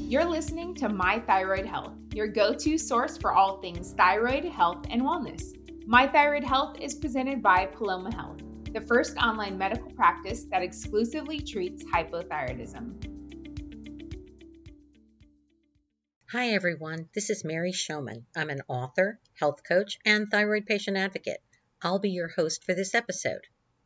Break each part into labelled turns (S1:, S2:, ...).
S1: You're listening to My Thyroid Health, your go-to source for all things thyroid, health, and wellness. My Thyroid Health is presented by Paloma Health, the first online medical practice that exclusively treats hypothyroidism.
S2: Hi everyone, this is Mary Showman. I'm an author, health coach, and thyroid patient advocate. I'll be your host for this episode.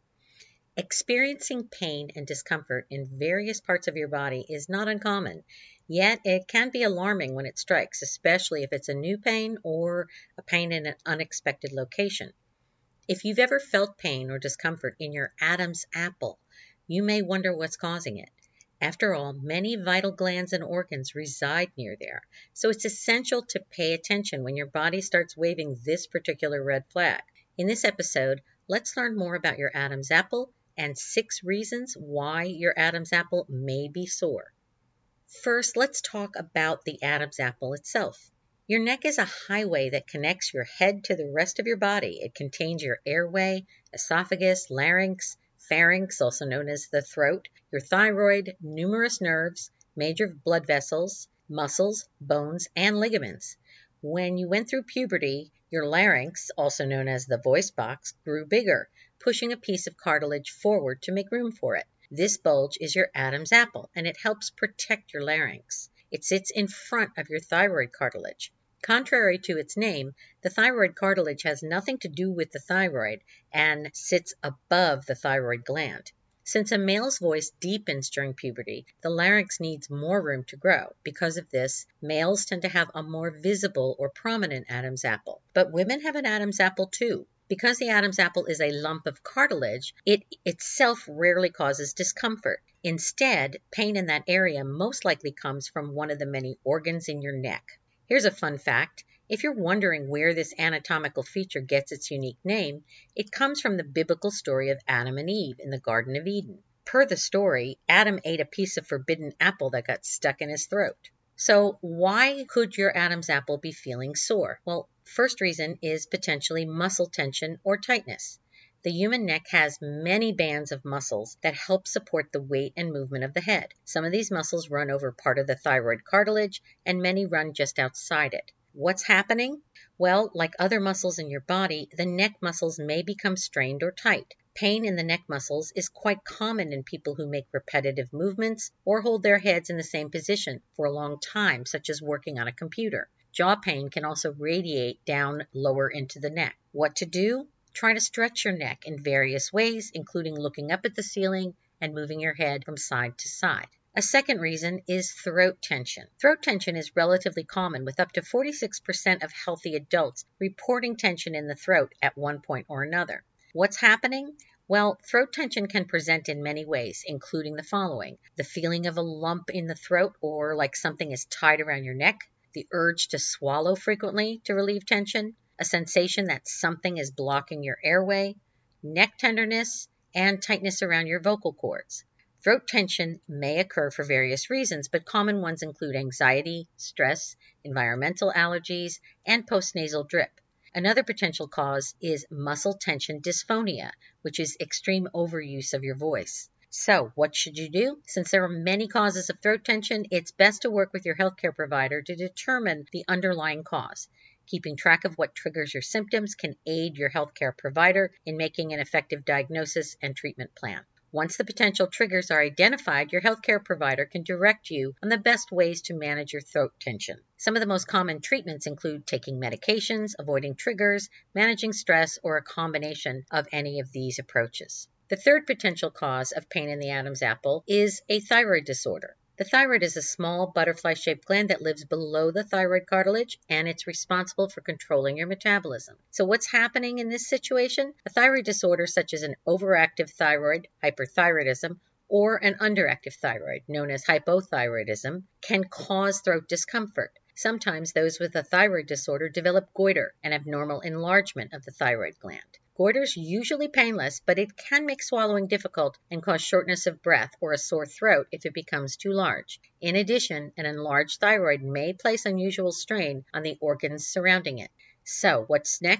S2: Experiencing pain and discomfort in various parts of your body is not uncommon, yet it can be alarming when it strikes, especially if it's a new pain or a pain in an unexpected location. If you've ever felt pain or discomfort in your Adam's apple, you may wonder what's causing it. After all, many vital glands and organs reside near there, so it's essential to pay attention when your body starts waving this particular red flag. In this episode, let's learn more about your Adam's apple and 6 reasons why your Adam's apple may be sore. First, let's talk about the Adam's apple itself. Your neck is a highway that connects your head to the rest of your body. It contains your airway, esophagus, larynx, pharynx, also known as the throat, your thyroid, numerous nerves, major blood vessels, muscles, bones, and ligaments. When you went through puberty, your larynx, also known as the voice box, grew bigger, pushing a piece of cartilage forward to make room for it. This bulge is your Adam's apple, and it helps protect your larynx. It sits in front of your thyroid cartilage. Contrary to its name, the thyroid cartilage has nothing to do with the thyroid and sits above the thyroid gland. Since a male's voice deepens during puberty, the larynx needs more room to grow. Because of this, males tend to have a more visible or prominent Adam's apple. But women have an Adam's apple too. Because the Adam's apple is a lump of cartilage, it itself rarely causes discomfort. Instead, pain in that area most likely comes from one of the many organs in your neck. Here's a fun fact. If you're wondering where this anatomical feature gets its unique name, it comes from the biblical story of Adam and Eve in the Garden of Eden. Per the story, Adam ate a piece of forbidden apple that got stuck in his throat. So why could your Adam's apple be feeling sore? Well, first reason is potentially muscle tension or tightness. The human neck has many bands of muscles that help support the weight and movement of the head. Some of these muscles run over part of the thyroid cartilage, and many run just outside it. What's happening? Well, like other muscles in your body, the neck muscles may become strained or tight. Pain in the neck muscles is quite common in people who make repetitive movements or hold their heads in the same position for a long time, such as working on a computer. Jaw pain can also radiate down lower into the neck. What to do? Try to stretch your neck in various ways, including looking up at the ceiling and moving your head from side to side. A second reason is throat tension. Throat tension is relatively common, with up to 46% of healthy adults reporting tension in the throat at one point or another. What's happening? Well, throat tension can present in many ways, including the following: the feeling of a lump in the throat or like something is tied around your neck, the urge to swallow frequently to relieve tension, a sensation that something is blocking your airway, neck tenderness, and tightness around your vocal cords. Throat tension may occur for various reasons, but common ones include anxiety, stress, environmental allergies, and postnasal drip. Another potential cause is muscle tension dysphonia, which is extreme overuse of your voice. So, what should you do? Since there are many causes of throat tension, it's best to work with your healthcare provider to determine the underlying cause. Keeping track of what triggers your symptoms can aid your healthcare provider in making an effective diagnosis and treatment plan. Once the potential triggers are identified, your healthcare provider can direct you on the best ways to manage your throat tension. Some of the most common treatments include taking medications, avoiding triggers, managing stress, or a combination of any of these approaches. The third potential cause of pain in the Adam's apple is a thyroid disorder. The thyroid is a small butterfly-shaped gland that lives below the thyroid cartilage, and it's responsible for controlling your metabolism. So what's happening in this situation? A thyroid disorder such as an overactive thyroid, hyperthyroidism, or an underactive thyroid, known as hypothyroidism, can cause throat discomfort. Sometimes those with a thyroid disorder develop goiter, an abnormal enlargement of the thyroid gland. Goiter is usually painless, but it can make swallowing difficult and cause shortness of breath or a sore throat if it becomes too large. In addition, an enlarged thyroid may place unusual strain on the organs surrounding it. So, what's next?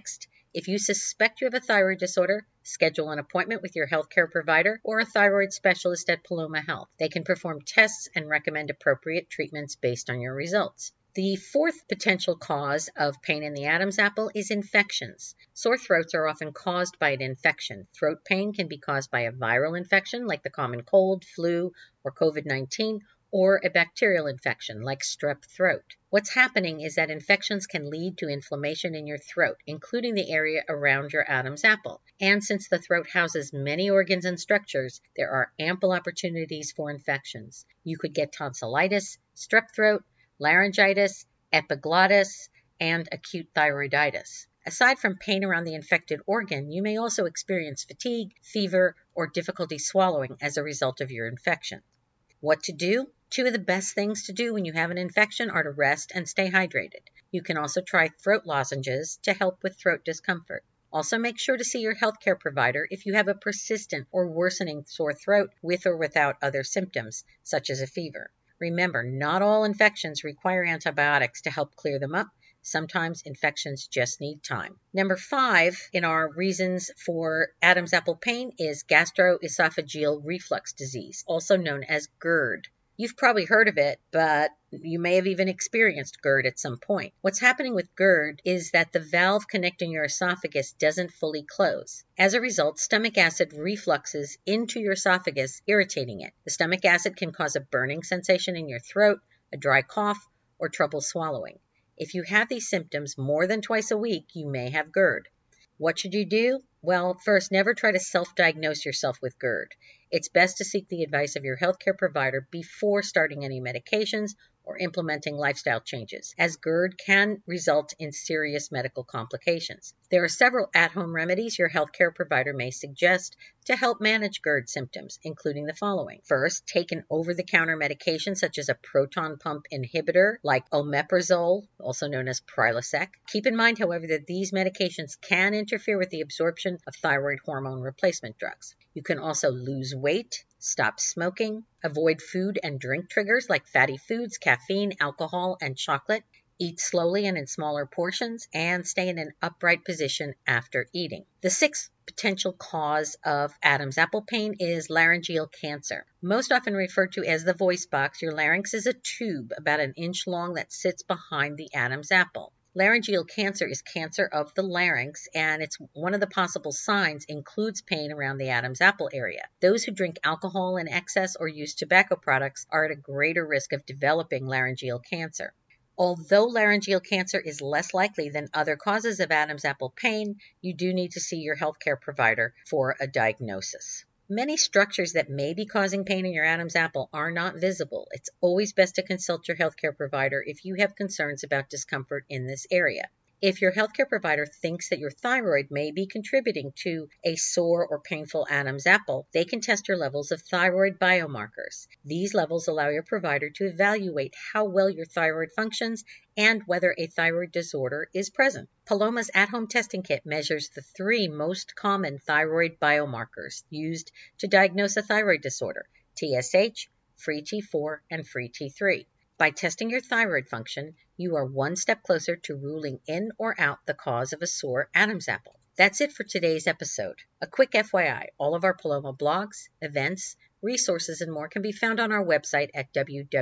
S2: If you suspect you have a thyroid disorder, schedule an appointment with your healthcare provider or a thyroid specialist at Paloma Health. They can perform tests and recommend appropriate treatments based on your results. The fourth potential cause of pain in the Adam's apple is infections. Sore throats are often caused by an infection. Throat pain can be caused by a viral infection like the common cold, flu, or COVID-19, or a bacterial infection like strep throat. What's happening is that infections can lead to inflammation in your throat, including the area around your Adam's apple. And since the throat houses many organs and structures, there are ample opportunities for infections. You could get tonsillitis, strep throat, laryngitis, epiglottis, and acute thyroiditis. Aside from pain around the infected organ, you may also experience fatigue, fever, or difficulty swallowing as a result of your infection. What to do? Two of the best things to do when you have an infection are to rest and stay hydrated. You can also try throat lozenges to help with throat discomfort. Also, make sure to see your healthcare provider if you have a persistent or worsening sore throat with or without other symptoms, such as a fever. Remember, not all infections require antibiotics to help clear them up. Sometimes infections just need time. Number 5 in our reasons for Adam's apple pain is gastroesophageal reflux disease, also known as GERD. You've probably heard of it, but you may have even experienced GERD at some point. What's happening with GERD is that the valve connecting your esophagus doesn't fully close. As a result, stomach acid refluxes into your esophagus, irritating it. The stomach acid can cause a burning sensation in your throat, a dry cough, or trouble swallowing. If you have these symptoms more than twice a week, you may have GERD. What should you do? Well, first, never try to self-diagnose yourself with GERD. It's best to seek the advice of your healthcare provider before starting any medications or implementing lifestyle changes, as GERD can result in serious medical complications. There are several at-home remedies your healthcare provider may suggest to help manage GERD symptoms, including the following. First, take an over-the-counter medication such as a proton pump inhibitor like omeprazole, also known as Prilosec. Keep in mind, however, that these medications can interfere with the absorption of thyroid hormone replacement drugs. You can also lose weight, stop smoking, avoid food and drink triggers like fatty foods, caffeine, alcohol, and chocolate, eat slowly and in smaller portions, and stay in an upright position after eating. The sixth potential cause of Adam's apple pain is laryngeal cancer. Most often referred to as the voice box, your larynx is a tube about an inch long that sits behind the Adam's apple. Laryngeal cancer is cancer of the larynx, and it's one of the possible signs includes pain around the Adam's apple area. Those who drink alcohol in excess or use tobacco products are at a greater risk of developing laryngeal cancer. Although laryngeal cancer is less likely than other causes of Adam's apple pain, you do need to see your healthcare provider for a diagnosis. Many structures that may be causing pain in your Adam's apple are not visible. It's always best to consult your healthcare provider if you have concerns about discomfort in this area. If your healthcare provider thinks that your thyroid may be contributing to a sore or painful Adam's apple, they can test your levels of thyroid biomarkers. These levels allow your provider to evaluate how well your thyroid functions and whether a thyroid disorder is present. Paloma's at-home testing kit measures the 3 most common thyroid biomarkers used to diagnose a thyroid disorder: TSH, free T4, and free T3. By testing your thyroid function, you are one step closer to ruling in or out the cause of a sore Adam's apple. That's it for today's episode. A quick FYI, all of our Paloma blogs, events, resources, and more can be found on our website at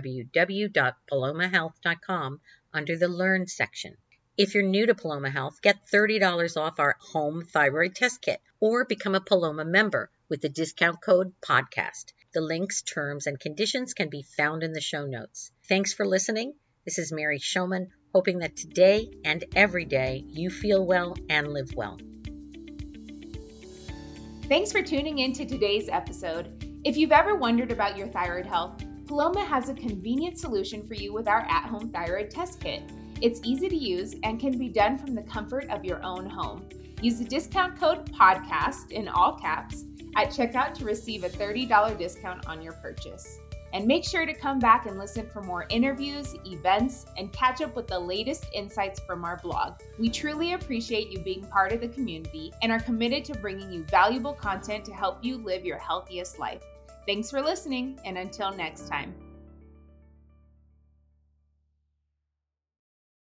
S2: www.palomahealth.com under the Learn section. If you're new to Paloma Health, get $30 off our home thyroid test kit or become a Paloma member with the discount code PODCAST. The links, terms, and conditions can be found in the show notes. Thanks for listening. This is Mary Shulman, hoping that today and every day you feel well and live well.
S1: Thanks for tuning in to today's episode. If you've ever wondered about your thyroid health, Paloma has a convenient solution for you with our at-home thyroid test kit. It's easy to use and can be done from the comfort of your own home. Use the discount code PODCAST in all caps at checkout to receive a $30 discount on your purchase. And make sure to come back and listen for more interviews, events, and catch up with the latest insights from our blog. We truly appreciate you being part of the community and are committed to bringing you valuable content to help you live your healthiest life. Thanks for listening, and until next time.